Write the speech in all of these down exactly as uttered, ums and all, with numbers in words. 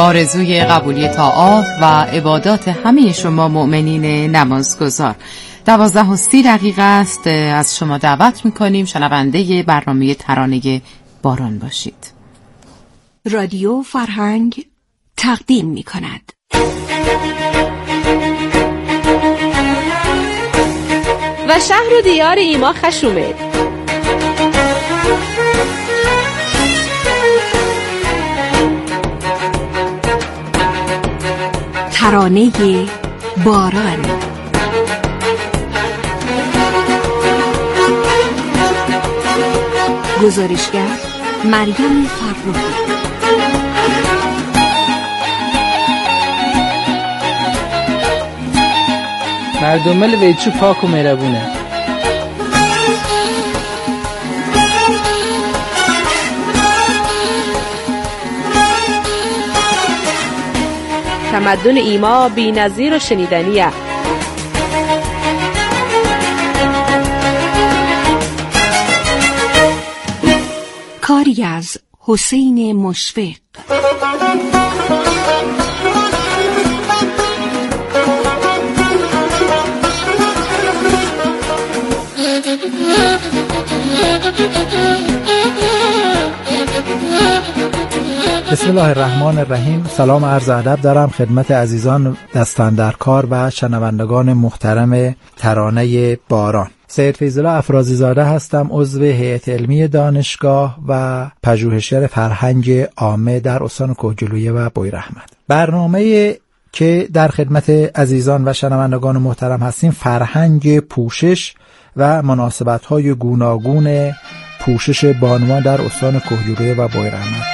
آرزوی قبولی طاعات و عبادات همه شما مؤمنین نمازگزار. دوازده و سی دقیقه است از شما دعوت میکنیم شنونده برنامه ترانه باران باشید. رادیو فرهنگ تقدیم میکند و شهر و دیار ایما خشومه. ترانه باران. گزارشگر مریم فرخی. مردم ویچو پاک و مهربونه. تمدن ایما بی نظیر و شنیدنیه. کاری از حسین مشفق. بسم الله الرحمن الرحیم. سلام و عرض ادب دارم خدمت عزیزان دستاندرکار و شنوندگان محترم ترانه باران. سید فیض‌الله افرازی زاده هستم، عضو هیئت علمی دانشگاه و پژوهشگر فرهنگ عامه در استان کهگیلویه و بویراحمد. برنامه که در خدمت عزیزان و شنوندگان محترم هستیم فرهنگ پوشش و مناسبت‌های گوناگون پوشش بانوان در استان کهگیلویه و بویراحمد.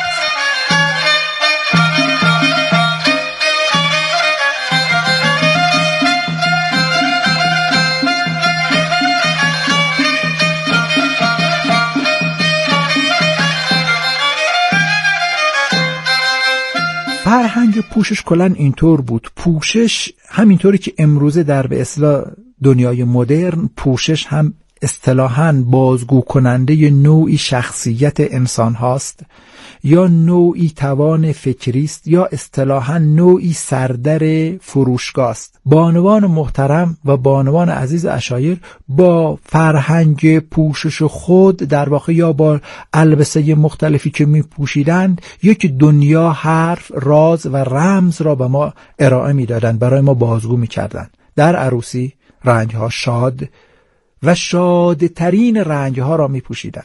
فرهنگ پوشش کلن اینطور بود. پوشش همینطوری که امروزه در به اصطلاح دنیای مدرن پوشش هم اصطلاحاً بازگو کننده نوعی شخصیت انسان هاست یا نوعی توان فکری است یا اصطلاحاً نوعی سردر فروشگاه است. بانوان محترم و بانوان عزیز عشایر با فرهنگ پوشش خود در واقع یا با البسه مختلفی که می پوشیدند یک دنیا حرف راز و رمز را به ما ارائه می دادند، برای ما بازگو می کردند. در عروسی رنگها شاد و شادترین رنگها را می پوشیدند.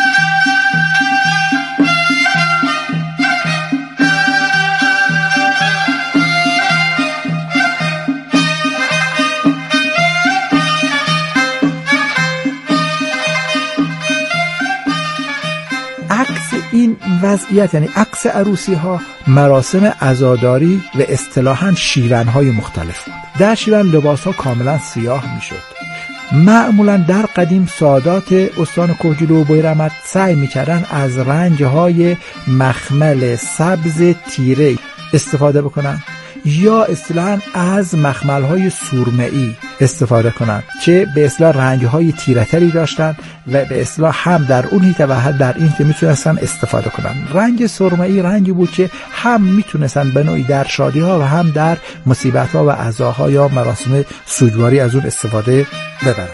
عکس این وضعیت یعنی عکس عروسی ها مراسم عزاداری و اصطلاحاً شیون های مختلف بود. در شیون لباس ها کاملا سیاه می شد. معمولا در قدیم سادات استان کهگیلو و بویراحمد سعی می کردن از رنگ های مخمل سبز تیره استفاده بکنن یا اصطلاحاً از مخمل‌های سرمه‌ای استفاده کنند که به اصطلاح رنگ‌های تیره‌تری داشتند و به اصطلاح هم در اون حیطه و هم در این حیطه میتونستن استفاده کنند. رنگ سرمه‌ای رنگی بود که هم میتونستن به نوعی در شادی‌ها و هم در مصیبت‌ها و عزاها یا مراسم سوگواری از اون استفاده ببرند.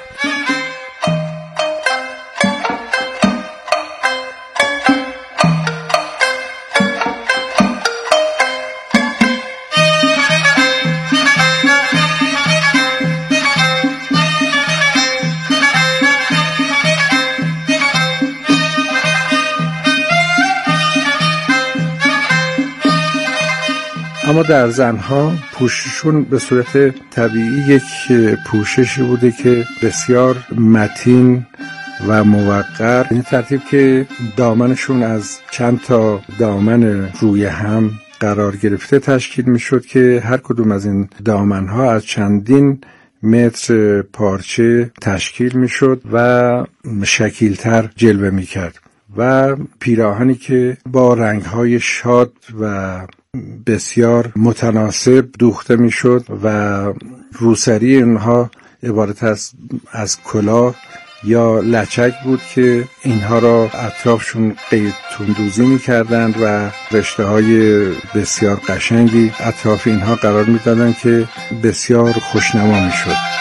اما در زنها پوششون به صورت طبیعی یک پوششی بوده که بسیار متین و موقر، این ترتیب که دامنشون از چند تا دامن روی هم قرار گرفته تشکیل می شد که هر کدوم از این دامنها از چندین متر پارچه تشکیل می شد و شکیلتر جلوه می کرد و پیراهنی که با رنگهای شاد و بسیار متناسب دوخته می شد و روسری اینها عبارت از از کلاه یا لچک بود که اینها را اطرافشون قید تندوزی می‌کردند و رشته‌های بسیار قشنگی اطراف اینها قرار می‌دادند که بسیار خوشنما می‌شد.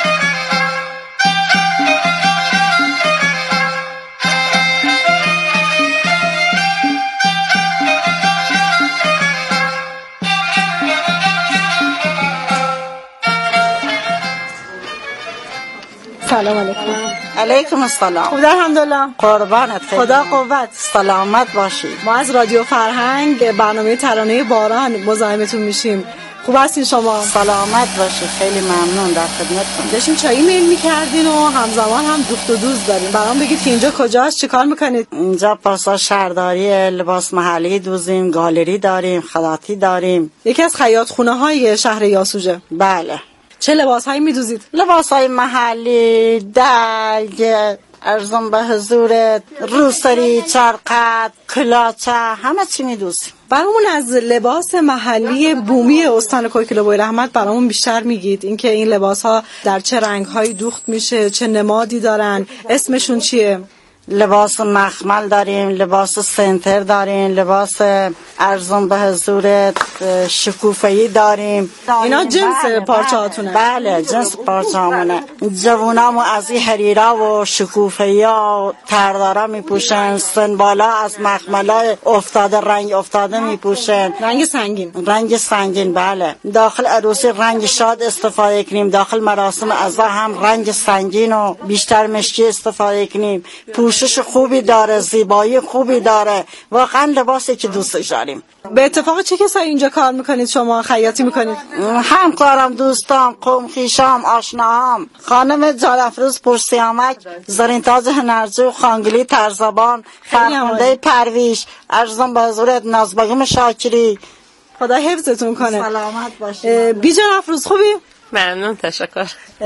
سلام علیکم. علیکم السلام. خدا الحمدلله. قربانت. خدا قوت. سلامت باشید. ما از رادیو فرهنگ برنامه ترانه باران مزاحمتون میشیم. خوب هستین شما؟ سلامت باشید. خیلی ممنون، در خدمتتون. داشتیم چایی میل میکردین و همزمان هم دوخت و دوز داریم. برام بگید که اینجا کجاست، چیکار میکنید؟ اینجا پاسا شهرداری، لباس محلی دوزیم، گالری داریم، خیاطی داریم. یکی از خیاط خونه های شهر یاسوجه. بله. چه لباس هایی میدوزید؟ لباس های محلی، دلگ، ارزم به حضور، روسری، چرقت، کلاچه، همه چی میدوزیم. برامون از لباس محلی بومی استان کوکیلوبوی رحمت برامون بیشتر میگید. اینکه این لباس ها در چه رنگ هایی دوخت میشه، چه نمادی دارن، اسمشون چیه؟ لباس مخمل داریم، لباس سنتر داریم، لباس ارزم به حضور شکوفه‌ای داریم. اینا جنس پارچه هاتونه؟ بله، جنس پارچه هامونه. جوونامو از این حریرا و شکوفه‌ای ها تردارا میپوشن، سنبالا از مخملای افتاده، رنگ افتاده میپوشن. رنگ سنگین. رنگ سنگین، بله. داخل عروسی رنگ شاد استفاده کنیم، داخل مراسم عزا هم رنگ سنگین و بیشتر مشکی استفاده کنیم. پوشش خوبی داره، زیبایی خوبی داره، واقعا لباسی که دوستش داریم. به اتفاق چه کسایی اینجا کار میکنید شما؟ خیاطی میکنید؟ همکارم، دوستام، قوم خویشام، آشناهام. خانم جالفروز پرسیامک، زرین تاج هنرجو، خانگلی ترزبان، فرخنده پرویش، ارزم به حضورت نازبگم شاکری. خدا حفظتون کنه. سلامت باشید. بی جان افروز خوبی؟ ممنون، تشکر.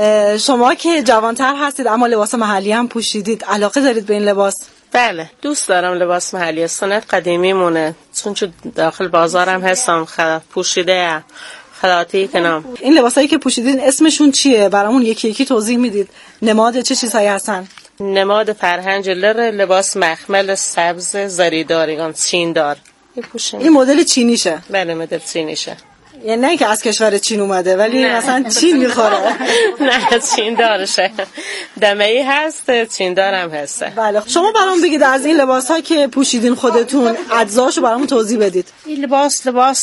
شما که جوانتر هستید اما لباس محلی هم پوشیدید، علاقه دارید به این لباس؟ بله، دوست دارم لباس محلی، سنت قدیمی مونه، چون چون داخل بازارم هستم خدا پوشیده خیاطی کنم. این لباسایی که پوشیدین اسمشون چیه؟ برامون یکی یکی توضیح میدید. نماد چه چیزهایی هستن؟ نماد فرهنگ لر، لباس مخمل سبز زریدار، چیندار. این مدل چینیشه؟ بله، مدل چینیشه. یعنی نه که از کشور چین اومده ولی نه. مثلا چین میخوره. نه، چین دارشه، دمه‌ای هست، چین دارم هسته. بله، شما برام بگید از این لباس ها که پوشیدین خودتون اجزاشو برامون توضیح بدید. این لباس لباس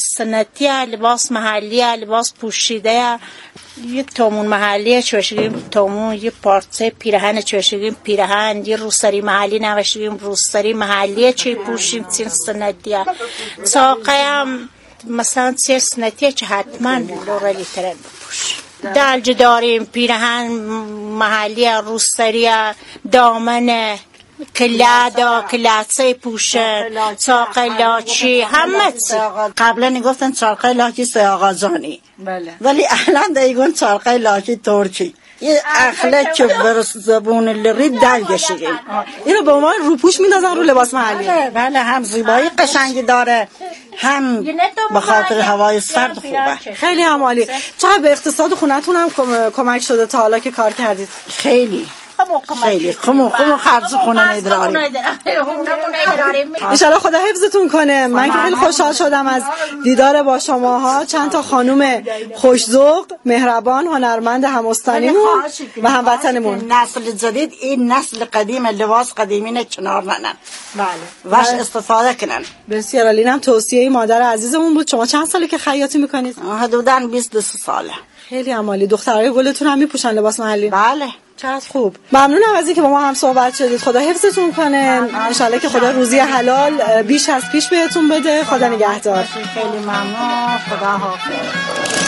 سنتیه، لباس محلیه، لباس پوشیده. یه تومون محلیه چوشگیم تومون، یه پارچه پیرهن چوشگیم پیرهن، یه روسری محلی نوشگیم روسری محلیه چی پوشیم چین سنتیه. ساقه هم مثلا چه سنتیه چه حتما لورالی ترن بپوش. دلج داریم، پیرهن محلی، روسری، دامن، کلادا، کلاسه پوشه، چاقه لاچی، همه چی. قبلا گفتن چاقه لاچی سیاقا جانی، بله، ولی الان دیگون چاقه لاچی ترکی. یه اخلاق که برس زبون لری دلگشیم. اینو به عنوان روپوش میندازن رو لباس محلی. بله بله، هم زیبایی قشنگی داره، هم به خاطر هوای سرد خوبه. خیلی هم عالی. چقدر به اقتصاد خونتون هم کمک شده تا حالا که کار کردید؟ خیلی خیلی خمو خمو خرج خونه نداریم. ان شاء الله خدا حفظتون کنه. من که خیلی خوشحال شدم از دیدار با شماها. چند تا خانم خوش‌ذوق، مهربان، هنرمند هم‌استانیمون و هموطنمون. نسل جدید این نسل قدیم لباس قدیمی نه کنار ننن. بله. واش استفاده کنن. بسیار عالی. هم توصیه مادر عزیزمون بود. شما چند ساله که خیاطی میکنید؟ حدوداً بیست و سه ساله. خیلی عالی. دخترای گلتون هم میپوشن لباس محلی؟ بله. چقدر خوب. ممنونم از اینکه با ما هم صحبت شدید. خدا حفظتون کنه. ان شاءالله که خدا روزی حلال بیش از پیش بهتون بده. خدا نگهدار. خیلی ممنون. خدا حافظ.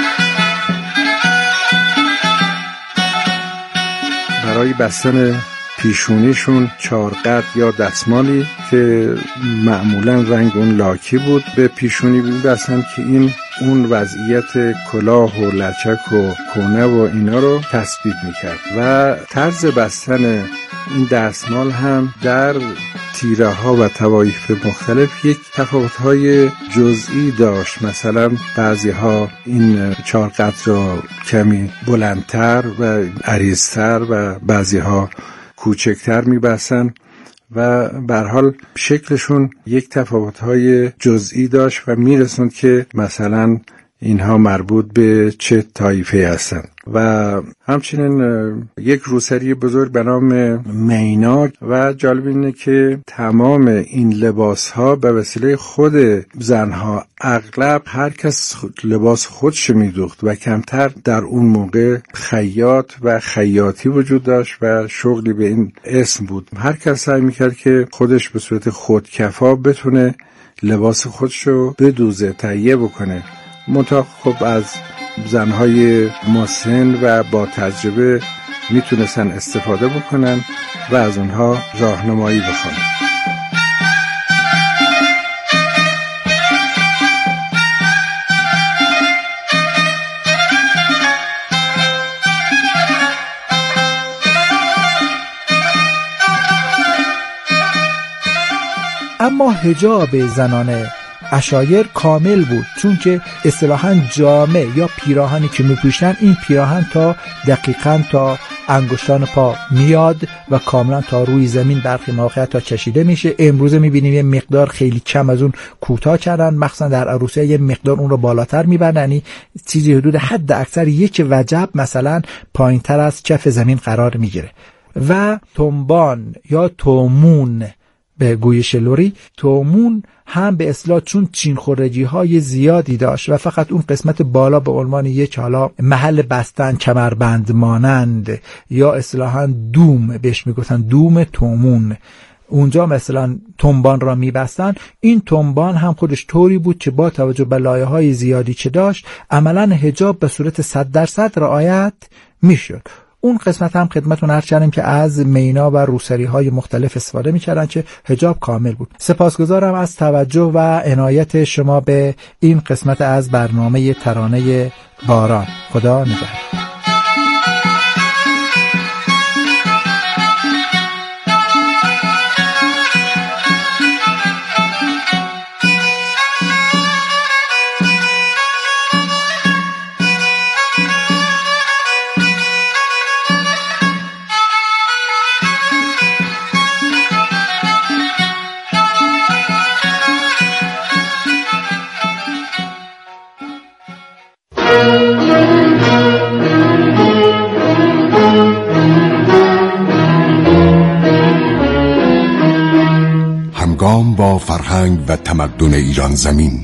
برای بستن پیشونیشون چارقد یا دستمالی که معمولا رنگ اون لاکی بود به پیشونی می‌بستن که این اون وضعیت کلاه و لچک و کونه و اینا رو تثبیت میکرد و طرز بستن این دستمال هم در تیره ها و طوایف مختلف یک تفاوت های جزئی داشت. مثلا بعضی ها این چارقد را کمی بلندتر و عریضتر و بعضی ها کوچکتر میبستن و به هر حال شکلشون یک تفاوت‌های جزئی داشت و میرسوند که مثلا اینها مربوط به چه طایفه هستند. و همچنین یک روسری بزرگ به نام میناک و جالب اینه که تمام این لباس ها به وسیله خود زنها اغلب هر کس لباس خودش میدوخت و کمتر در اون موقع خیاط و خیاطی وجود داشت و شغلی به این اسم بود. هر کس سعی میکرد که خودش به صورت خودکفا بتونه لباس خودشو بدوزه، تهیه بکنه. منتها خب از زنهای مسن و با تجربه میتونستن استفاده بکنن و از اونها راهنمایی بکنن. اما حجاب زنان عشایر کامل بود، چون که اصطلاحاً جامه یا پیراهنی که میپوشن این پیراهن تا دقیقاً تا انگشتان پا میاد و کاملا تا روی زمین برخی مواقع تا کشیده میشه. امروزه میبینیم یه مقدار خیلی کم از اون کوتاه کردن، مخصوصا در عروسی‌ها یه مقدار اون رو بالاتر میبرن، یعنی چیزی حدود حد اکثر یک وجب مثلا پایینتر از کف زمین قرار میگیره. و تنبان یا تومون به گویش لوری، تومون هم به اصطلاح چون چین خورجی های زیادی داشت و فقط اون قسمت بالا به عنوان یک حالا محل بستن کمربند مانند یا اصطلاحاً دوم بهش میگفتن دوم تومون، اونجا مثلا تنبان را میبستن. این تنبان هم خودش طوری بود که با توجه به لایه های زیادی که داشت عملاً حجاب به صورت صد درصد رعایت میشد. اون قسمت هم خدمتون عرض کردیم که از مینا و روسری های مختلف استفاده می‌کردن که حجاب کامل بود. سپاسگزارم از توجه و عنایت شما به این قسمت از برنامه ترانه باران. خدا نگهدار. همگام با فرهنگ و تمدن ایران زمین.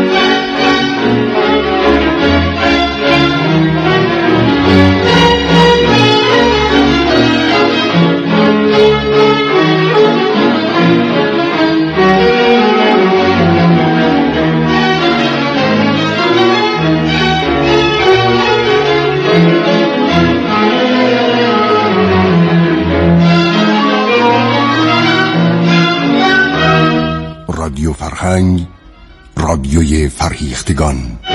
رادیو فرهنگ، رادیوی فرهیختگان.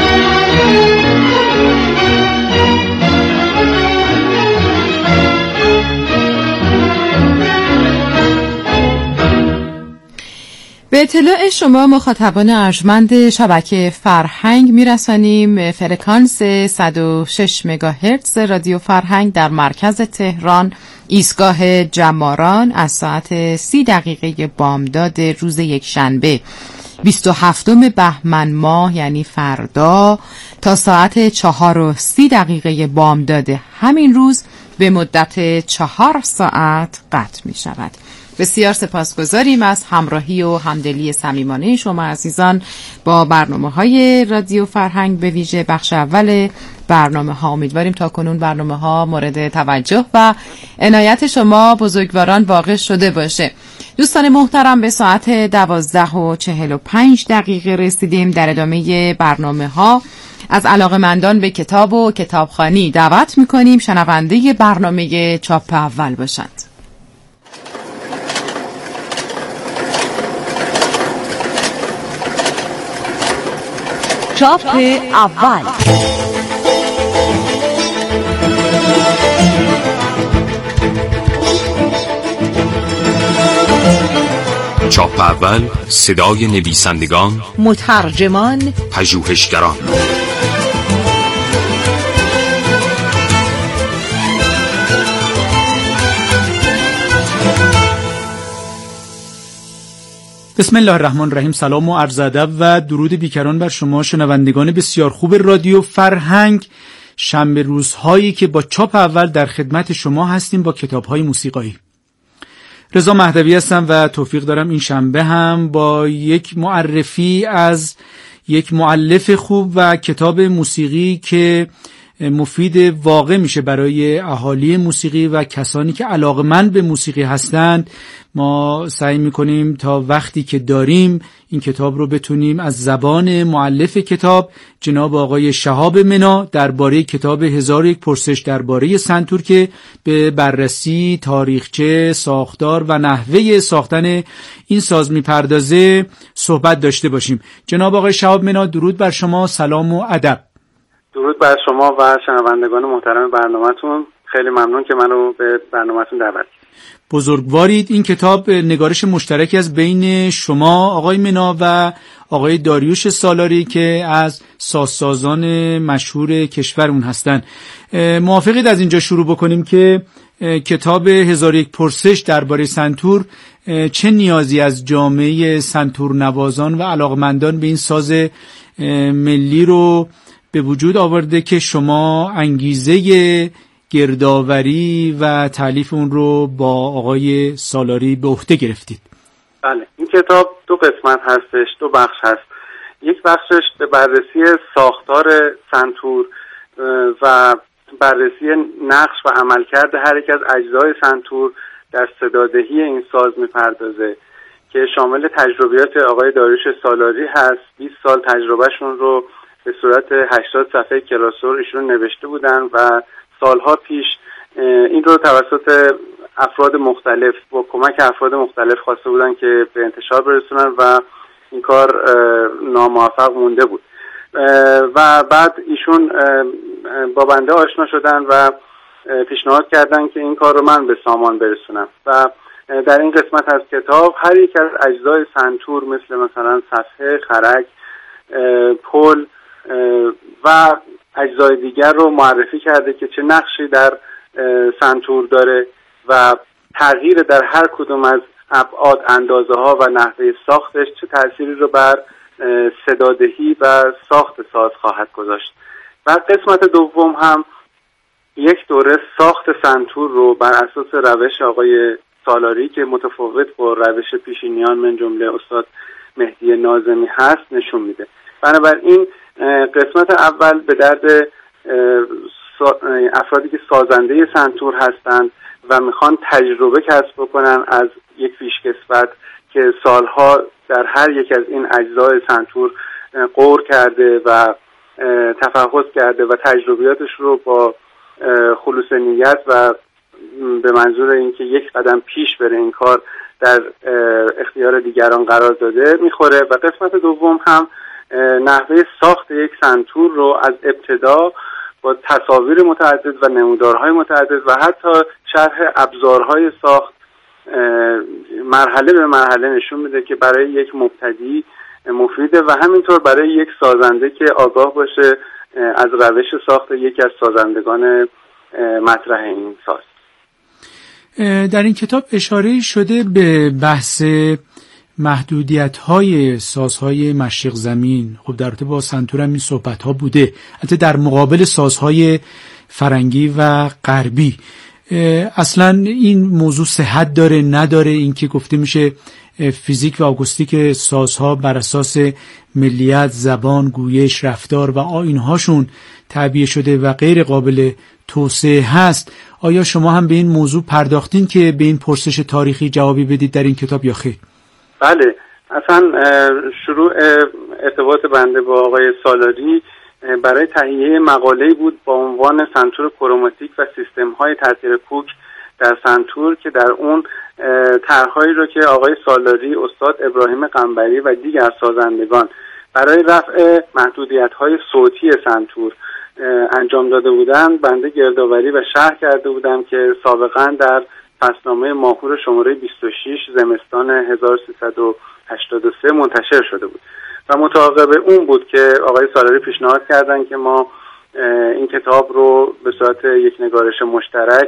به اطلاع شما مخاطبان ارجمند شبکه فرهنگ میرسانیم فرکانس صد و شش مگاهرتز رادیو فرهنگ در مرکز تهران، ایستگاه جماران، از ساعت سی دقیقه بامداد روز یک شنبه بیست و هفتم بهمن ماه یعنی فردا تا ساعت چهار و سی دقیقه بامداد همین روز به مدت چهار ساعت قطع می شود. بسیار سپاسگزاریم از همراهی و همدلی صمیمانه شما عزیزان با برنامه‌های رادیو فرهنگ، به ویژه بخش اول برنامه‌ها. امیدواریم تا کنون برنامه‌ها مورد توجه و عنایت شما بزرگواران واقع شده باشه. دوستان محترم، به ساعت دوازده و چهل و پنج دقیقه رسیدیم. در ادامه برنامه‌ها از علاقه‌مندان به کتاب و کتابخوانی دعوت می‌کنیم شنونده برنامه چاپ اول باشند. چاپ اول. چاپ اول، صدای نویسندگان، مترجمان، پژوهشگران. بسم الله الرحمن الرحیم. سلام و عرض ادب و درود بیکران بر شما شنوندگان بسیار خوب رادیو فرهنگ. شنبه روزهایی که با چاپ اول در خدمت شما هستیم با کتاب‌های موسیقایی. رضا مهدوی هستم و توفیق دارم این شنبه هم با یک معرفی از یک مؤلف خوب و کتاب موسیقی که مفید واقع میشه برای اهالی موسیقی و کسانی که علاقه‌مند به موسیقی هستند. ما سعی میکنیم تا وقتی که داریم این کتاب رو بتونیم از زبان مؤلف کتاب جناب آقای شهاب منا درباره کتاب هزار و یک پرسش درباره سنتور که به بررسی تاریخچه، ساختار و نحوه ساختن این ساز میپردازه صحبت داشته باشیم. جناب آقای شهاب منا، درود بر شما، سلام و ادب. درود بر شما و شنوندگان محترم برنامه‌تون. خیلی ممنون که منو به برنامه‌تون دعوت کردید. بزرگوارید. این کتاب نگارش مشترکی از بین شما آقای منا و آقای داریوش سالاری که از سازسازان مشهور کشورمون هستن. موافقید از اینجا شروع بکنیم که کتاب هزار و یک پرسش درباره سنتور چه نیازی از جامعه سنتور نوازان و علاقمندان به این ساز ملی رو به وجود آورده که شما انگیزه گردآوری و تالیف اون رو با آقای سالاری به عهده گرفتید؟ بله، این کتاب دو قسمت هستش، دو بخش هست. یک بخشش به بررسی ساختار سنتور و بررسی نقش و عملکرد هر یک از اجزای سنتور در صدادهی این ساز میپردازه که شامل تجربیات آقای داریوش سالاری هست. بیست سال تجربهشون رو به صورت هشتاد صفحه کلاسور ایشون نوشته بودن و سالها پیش این رو توسط افراد مختلف با کمک افراد مختلف خواسته بودن که به انتشار برسونن و این کار ناموفق مونده بود و بعد ایشون با بنده آشنا شدن و پیشنهاد کردن که این کار رو من به سامان برسونم و در این قسمت از کتاب هر یک از اجزای سنتور مثل مثلا صفحه، خرک، پل و اجزای دیگر رو معرفی کرده که چه نقشی در سنتور داره و تغییر در هر کدوم از ابعاد، اندازه ها و نحوه ساختش چه تأثیری رو بر صدادهی و ساخت ساز خواهد گذاشت. و قسمت دوم هم یک دوره ساخت سنتور رو بر اساس روش آقای سالاری که متفاوت با روش پیشینیان من جمله استاد مهدی ناظمی هست نشون میده. بنابراین قسمت اول به درد افرادی که سازنده سنتور هستند و میخوان تجربه کسب بکنن از یک پیشکسوت که سالها در هر یک از این اجزای سنتور غور کرده و تفحص کرده و تجربیاتش رو با خلوص نیت و به منظور اینکه یک قدم پیش بره این کار در اختیار دیگران قرار داده میخوره. و قسمت دوم هم نحوه ساخت یک سنتور رو از ابتدا با تصاویر متعدد و نمودارهای متعدد و حتی شرح ابزارهای ساخت مرحله به مرحله نشون میده که برای یک مبتدی مفیده و همینطور برای یک سازنده که آگاه باشه از روش ساخت یکی از سازندگان مطرح این ساز. در این کتاب اشاره شده به بحث محدودیت‌های سازهای مشرق زمین. خب در رابطه با سنتور هم این صحبت‌ها بوده، البته در مقابل سازهای فرنگی و غربی. اصلا این موضوع صحت داره نداره؟ این که گفته میشه فیزیک و آکوستیک سازها بر اساس ملیت، زبان، گویش، رفتار و آیین‌هاشون تعبیه شده و غیر قابل توسعه هست. آیا شما هم به این موضوع پرداختین که به این پرسش تاریخی جوابی بدید در این کتاب یا خیر؟ بله، اصلا شروع ارتباط بنده با آقای سالاری برای تهیه مقاله‌ای بود با عنوان سنتور کروماتیک و سیستم‌های تاثیر کوک در سنتور که در اون طرح‌هایی رو که آقای سالاری، استاد ابراهیم قنبری و دیگر سازندگان برای رفع محدودیت‌های صوتی سنتور انجام داده بودند. بنده گردآوری و شرح کرده بودم که سابقا در فصلنامه ماهور شماره بیست و شش زمستان هزار و سیصد و هشتاد و سه منتشر شده بود و متعاقب اون بود که آقای سالاری پیشنهاد کردند که ما این کتاب رو به صورت یک نگارش مشترک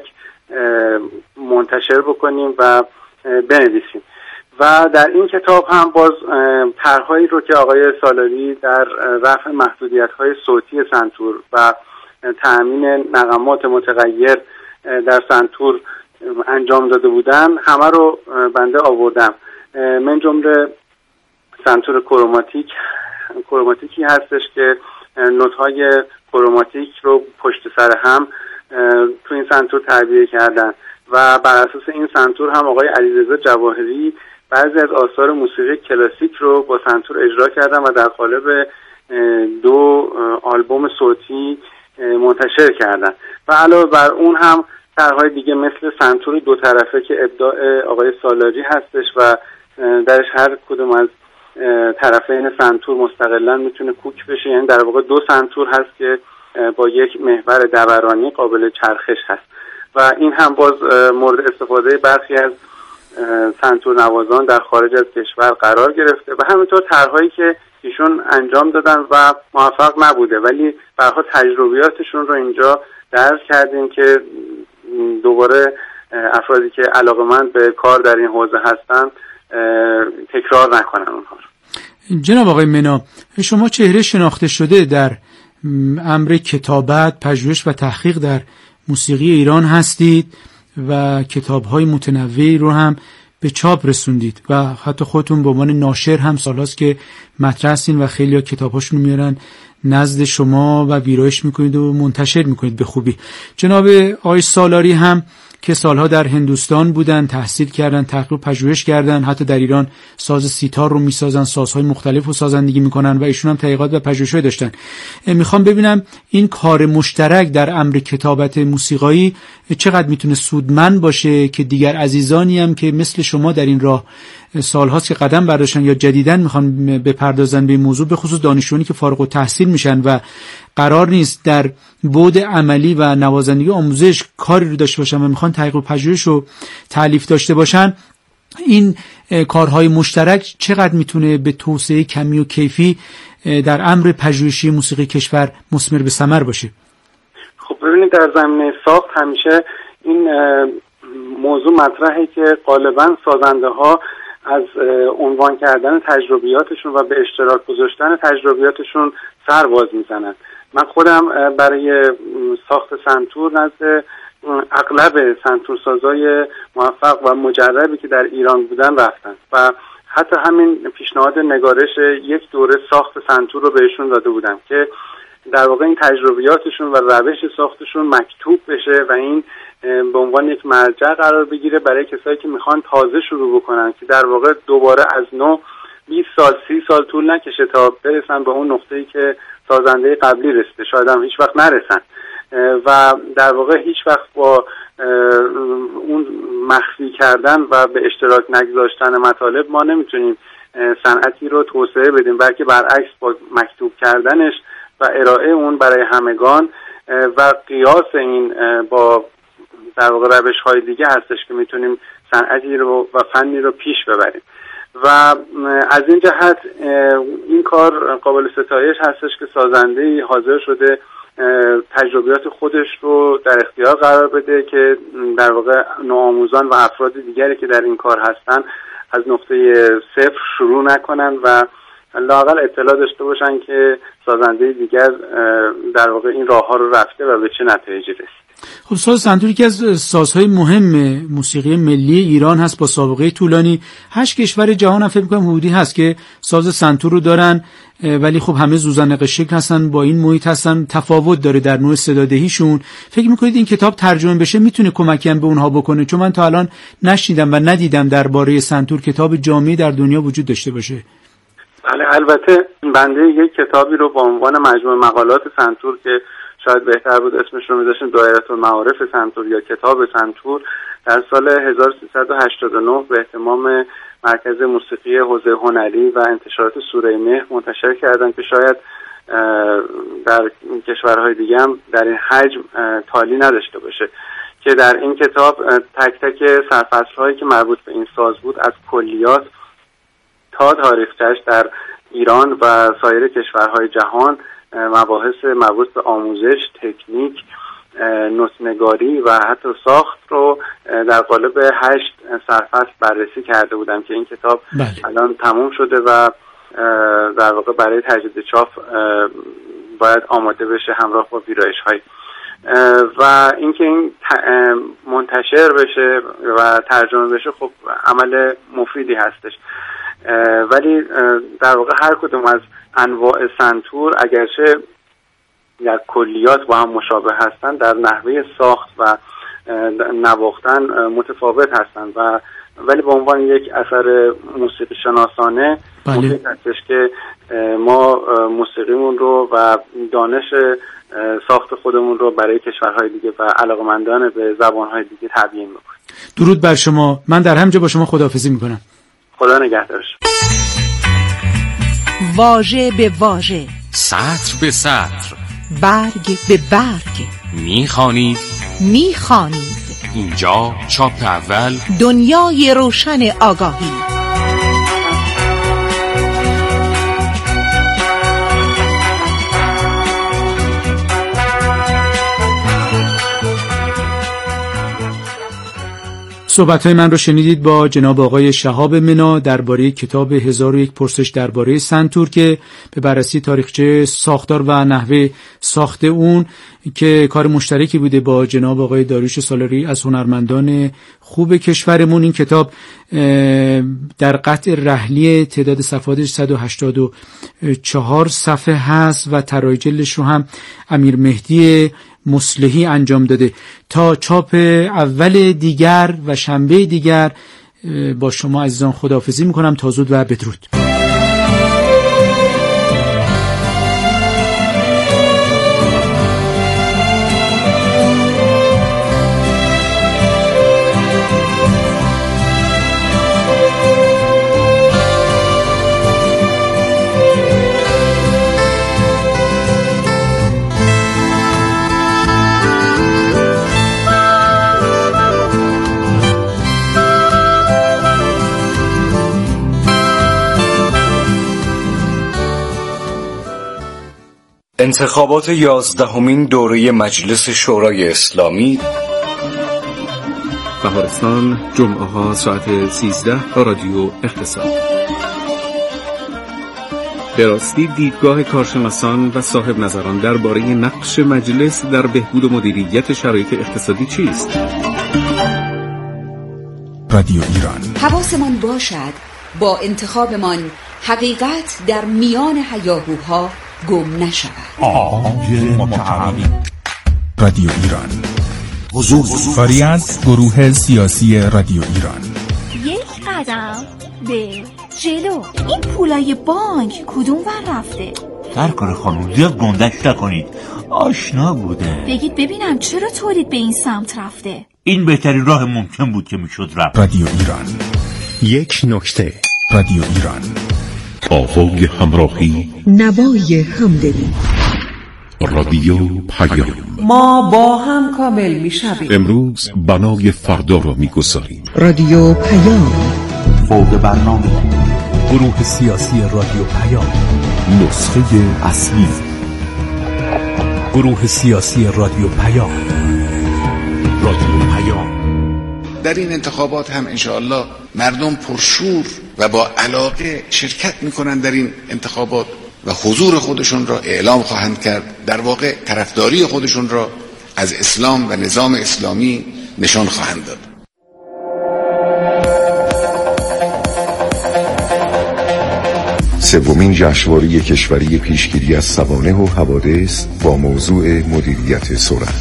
منتشر بکنیم و بنویسیم. و در این کتاب هم باز طرحهایی رو که آقای سالاری در رفع محدودیت‌های صوتی سنتور و تأمین نغمات متغیر در سنتور انجام داده بودن همه رو بنده آوردم. من جمله سنتور کروماتیک کروماتیکی هستش که نوت‌های کروماتیک رو پشت سر هم تو این سنتور تعبیه کردن و بر اساس این سنتور هم آقای علیرضا جواهری بعضی از آثار موسیقی کلاسیک رو با سنتور اجرا کردن و در قالب دو آلبوم صوتی منتشر کردن و علاوه بر اون هم طرح‌های دیگه مثل سنتور دو طرفه که ابداع آقای سالاری هستش و درش هر کدوم از طرفین سنتور مستقلاً میتونه کوک بشه، یعنی در واقع دو سنتور هست که با یک محور دورانی قابل چرخش هست و این هم باز مورد استفاده برخی از سنتور نوازان در خارج از کشور قرار گرفته و همینطور طرح‌هایی که ایشون انجام دادن و موفق نبوده ولی به هر حال تجربیاتشون رو اینجا درس کردیم که دوباره افرادی که علاقه‌مند به کار در این حوزه هستن تکرار نکنن اونها رو. جناب آقای منا، شما چهره شناخته شده در امر کتابت، پژوهش و تحقیق در موسیقی ایران هستید و کتاب‌های متنوعی رو هم به چاپ رسوندید و حتی خودتون به عنوان ناشر هم سالاست که مطرح هستین و خیلی‌ها کتاب‌هاشون رو میارن نزد شما و ویرایش میکنید و منتشر میکنید به خوبی. جناب آقای سالاری هم که سالها در هندوستان بودن، تحصیل کردن، تحقیق و پژوهش کردن، حتی در ایران ساز سیتار رو میسازن، سازهای مختلف رو سازندگی میکنن و ایشون هم تحقیقات و پژوهش‌های داشتن. میخوام ببینم این کار مشترک در امر کتابت موسیقایی چقدر میتونه سودمند باشه که دیگر عزیزانی هم که مثل شما در این راه سالهاست که قدم برداشتن یا جدیداً میخوان بپردازن به این موضوع، به خصوص دانشجویانی که فارغ التحصیل میشن و قرار نیست در بعد عملی و نوازندگی آموزش کاری رو داشته باشن و میخوان تحقیق و پژوهش و تالیف داشته باشن، این کارهای مشترک چقدر میتونه به توسعه کمی و کیفی در امر پژوهشی موسیقی کشور مثمر به ثمر باشه؟ خب ببینید، در زمینه ساخت همیشه این موضوع مطرحه که غالبا سازنده ها از عنوان کردن تجربیاتشون و به اشتراک گذاشتن تجربیاتشون سر باز میزنن. من خودم برای ساخت سنتور نزد اغلب سنتورسازای موفق و مجربی که در ایران بودن رفتن و حتی همین پیشنهاد نگارش یک دوره ساخت سنتور رو بهشون داده بودم که در واقع این تجربیاتشون و روش ساختشون مکتوب بشه و این به عنوان یک مرجع قرار بگیره برای کسایی که میخوان تازه شروع بکنن، که در واقع دوباره از نو بیست سال سی سال طول نکشه تا برسن به اون نقطه‌ای که سازنده قبلی رسیده، شاید هم هیچ وقت نرسن و در واقع هیچ وقت با اون مخفی کردن و به اشتراک نگذاشتن مطالب ما نمیتونیم صنعتی رو توسعه بدیم، بلکه برعکس با مکتوب کردنش و ارائه اون برای همگان و قیاس این با در واقع روش‌های دیگه هستش که میتونیم صنعتی رو و فنی رو پیش ببریم و از این جهت این کار قابل ستایش هستش که سازنده‌ای حاضر شده تجربیات خودش رو در اختیار قرار بده که در واقع نوآموزان و افراد دیگری که در این کار هستن از نقطه صفر شروع نکنن و لااقل اطلاع داشته باشن که سازنده دیگر در واقع این راه ها رو رفته و به چه نتایجی رسید. خب ساز سنتور یکی از سازهای مهم موسیقی ملی ایران هست با سابقه طولانی. هشت کشور جهان هم فکر می‌کنم حدودی هست که ساز سنتور رو دارن، ولی خب همه زوزنق شکل هستن، با این محیط هستن، تفاوت داره در نوع صدادهیشون. فکر می‌کنید این کتاب ترجمه بشه میتونه کمکی هم به اونها بکنه؟ چون من تا الان نشنیدم و ندیدم درباره سنتور کتاب جامعی در دنیا وجود داشته باشه. بله، البته بنده یک کتابی رو با عنوان مجموعه مقالات سنتور که شاید بهتر بود اسمش رو می‌ذاشتیم دایره المعارف سنتور یا کتاب سنتور در سال هزار و سیصد و هشتاد و نه به اهتمام مرکز موسیقی حوزه هنری و انتشارات سوره مهر منتشر کردن که شاید در کشورهای دیگه هم در این حجم تالی نداشته باشه، که در این کتاب تک تک سرفصل‌هایی که مربوط به این ساز بود از کلیات تا تاریخچه‌اش در ایران و سایر کشورهای جهان، مباحث مربوط به آموزش، تکنیک، نوت‌نگاری و حتی ساخت رو در قالب هشت سرفصل بررسی کرده بودم که این کتاب بله. الان تموم شده و در واقع برای تجدید چاپ باید آماده بشه همراه با ویرایش‌های و اینکه این منتشر بشه و ترجمه بشه خب عمل مفیدی هستش، ولی در واقع هر کدوم از انواع سنتور اگرچه در کلیات با هم مشابه هستند، در نحوه ساخت و نواختن متفاوت هستند و ولی به عنوان یک اثر موسیقی شناسانه ممکن هستش که ما موسیقیمون رو و دانش ساخت خودمون رو برای کشورهای دیگه و علاقمندان به زبانهای دیگه تبیین بکنیم. درود بر شما. من در همجا با شما خداحافظی میکنم. خدا نگهدارش. واژه به واژه، سطر به سطر، برگ به برگ میخوانید میخوانید اینجا چاپ اول، دنیای روشن آگاهی. صحبت‌های من رو شنیدید با جناب آقای شهاب منا درباره کتاب هزار و یک پرسش درباره سنتور که به بررسی تاریخچه ساختار و نحوه ساخت اون که کار مشترکی بوده با جناب آقای داریوش سالاری از هنرمندان خوب کشورمون. این کتاب در قطع رحلی تعداد صفحاتش صد و هشتاد و چهار صفحه هست و طراحی جلدش رو هم امیر مهدی مصلحی انجام داده. تا چاپ اول دیگر و شنبه دیگر با شما عزیزان خداحافظی میکنم. تا زود و بدرود. انتخابات یازدهمین دوره مجلس شورای اسلامی. بهارستان، جمعه ها ساعت سیزده، رادیو اقتصاد. به راستی دیدگاه کارشناسان و صاحب نظران درباره نقش مجلس در بهبود و مدیریت شرایط اقتصادی چیست؟ رادیو ایران. حواسمان باشد با انتخابمان حقیقت در میان هیاهوها گم نشود. آهای متعالی. رادیو ایران. حضور کاری از گروه سیاسی رادیو ایران. یک قدم به جلو. این پولای بانک کدوم ور رفته؟ سرکار خانم زیاد گندش نکنید، آشنا بوده. بگید ببینم چرا تولید به این سمت رفته؟ این بهترین راه ممکن بود که میشد رفت. رادیو ایران. یک نکته. رادیو ایران. آهای همراهی، نوای همدلی. رادیو پیام. ما با هم کامل میشویم. امروز بنای فردا را میگذاریم. رادیو پیام. فوق برنامه. گروه سیاسی رادیو پیام. نسخه اصلی. گروه سیاسی رادیو پیام. رادیو پیام. در این انتخابات هم انشاءالله مردم پرشور و با علاقه شرکت میکنن در این انتخابات و حضور خودشون را اعلام خواهند کرد. در واقع طرفداری خودشون را از اسلام و نظام اسلامی نشان خواهند داد. سومین جشنواره کشوری پیشگیری از سوانح و حوادث با موضوع مدیریت سرعت.